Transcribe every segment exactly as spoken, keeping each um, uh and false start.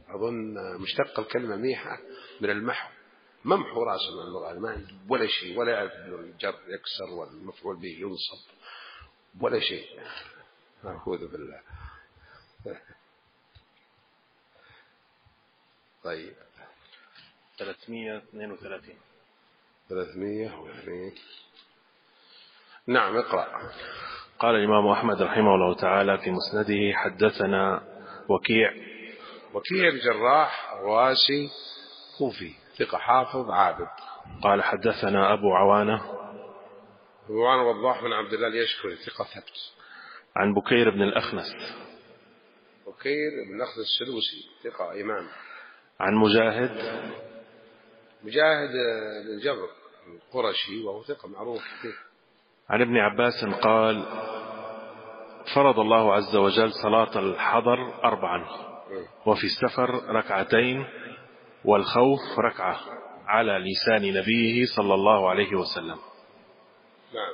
أظن مشتق الكلمة ميحة من المحو، ممحو رأسه من اللغة، ما عنده ولا شيء، ولا يعرف الجر يكسر والمفعول به ينصب ولا شيء. أعوذ بالله. طيب ثلاثمائة واثنين وثلاثين. ثلاثمائة واثنين. نعم اقرأ. قال الإمام أحمد رحمه الله تعالى في مسنده: حدثنا وكيع. وكيع الجراح الرواسي كوفي ثقة حافظ عابد. قال حدثنا أبو عوانة. أبو عوانة وضاح بن عبد الله اليشكري ثقة ثبت. عن بكير بن الأخنس. بكير بن الأخنس السدوسي ثقة إمام. عن مجاهد. مجاهد بن جبر القرشي وهو ثقة معروف كثير. عن ابن عباس قال: فرض الله عز وجل صلاة الحضر أربعا، وفي السفر ركعتين، والخوف ركعة، على لسان نبيه صلى الله عليه وسلم. نعم.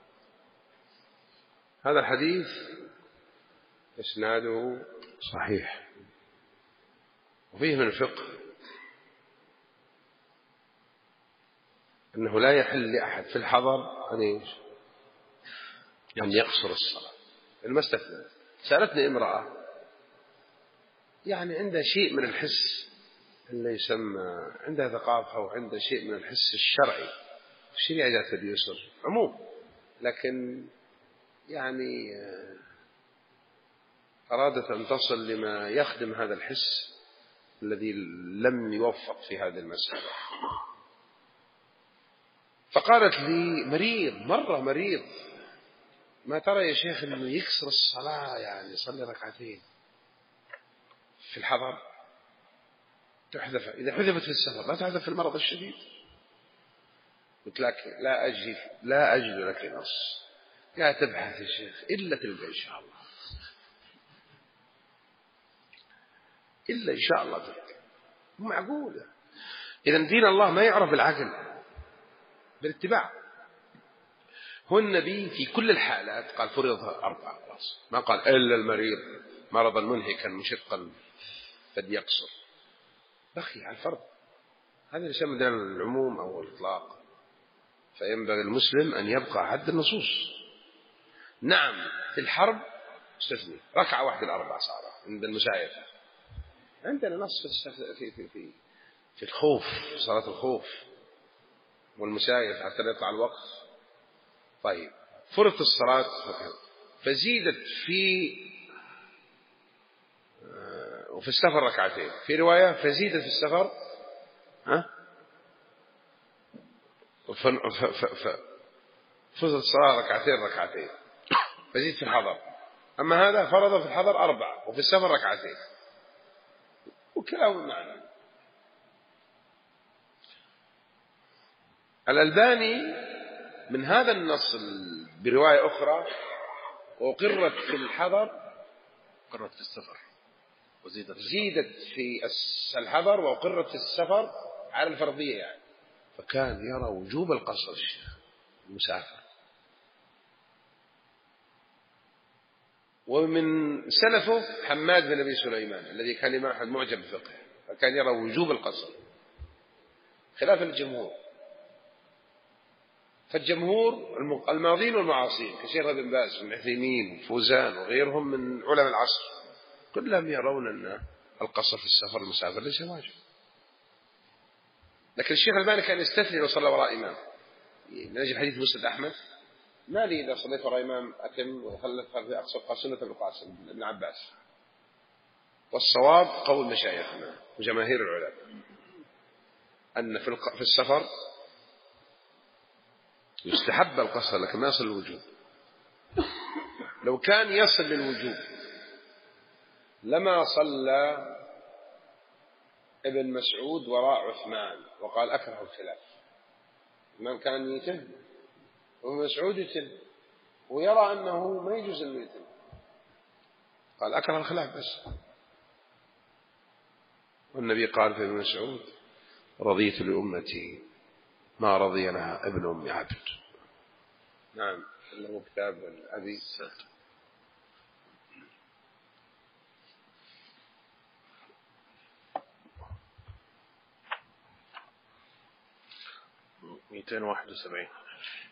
هذا الحديث إسناده صحيح، وفيه من الفقه أنه لا يحل لأحد في الحضر أن إيش؟ أن يقصر الصلاة. المستثنى. سألتني امرأة يعني عندها شيء من الحس اللي يسمى، عندها ثقافة وعندها شيء من الحس الشرعي، الشريعة جاءت باليسر عموم، لكن يعني أرادت أن تصل لما يخدم هذا الحس الذي لم يوفق في هذه المسألة. فقالت لي: مريض، مرة مريض، ما ترى يا شيخ أنه يكسر الصلاة، يعني يصلي ركعتين في الحضر، تحذف إذا حذفت في السفر لا تحذف في المرض الشديد. قلت لك لا أجد لا أجد لك نص، لا تبحث يا شيخ إلا تلقى إن شاء الله، إلا إن شاء الله تلقى. معقولة؟ إذا دين الله ما يعرف بالعقل، بالاتباع. هو النبي في كل الحالات قال فرضها أربعة خلاص، ما قال إلا المريض مرضا منهكا مشقا قد يقصر، بقي على الفرض. هذا يسمى دين العموم أو الإطلاق، فينبغي المسلم أن يبقى عد النصوص. نعم في الحرب استثني ركعة واحدة الأربع صارة عند المسايفة، عندنا نص في في في في, في الخوف، صلاة الخوف والمسايفة حتى لا يطلع الوقت. طيب فرضت الصلاة فزيدت في وفي السفر ركعتين، في رواية فزيدت في السفر ها فرضت الصلاة ركعتين ركعتين فزيد في الحضر. أما هذا فرض في الحضر أربعة وفي السفر ركعتين، وكلاهما معنى. الألباني من هذا النص برواية أخرى: وقرت في الحضر، قرت في السفر وزيدت زيدت في الحضر وقرت في السفر على الفرضية يعني. فكان يرى وجوب القصر الشيخ المسافر. ومن سلفه حماد بن أبي سليمان الذي كان إمام أحمد معجب بفقهه، فكان يرى وجوب القصر خلاف الجمهور. فالجمهور الماضين والمعاصرين كشيخ ابن باز بن عثيمين وفوزان وغيرهم من علماء العصر كلهم يرون أن القصر في السفر المسافر ليس واجب. لكن الشيخ الألباني كان يستثني لو صلى وراء إمام، من أجل حديث مسند أحمد: ما لي إذا صليت وراء إمام أتم وخلت في أقصى قاسمة بالقاسم ابن عباس. والصواب قول مشايخنا وجماهير العلماء أن في السفر يستحب القصر لكن ما يصل الوجوب. لو كان يصل للوجوب لما صلى ابن مسعود وراء عثمان وقال أكره الخلاف. الإمام كان يتم وابن مسعود يتم ويرى أنه ما يجوز أنه يتم، قال أكره الخلاف بس. والنبي قال في ابن مسعود: رضيت لأمتي ما رضي لها ابن أم عبد. نعم له كتاب أبي. مئتين وواحد وسبعين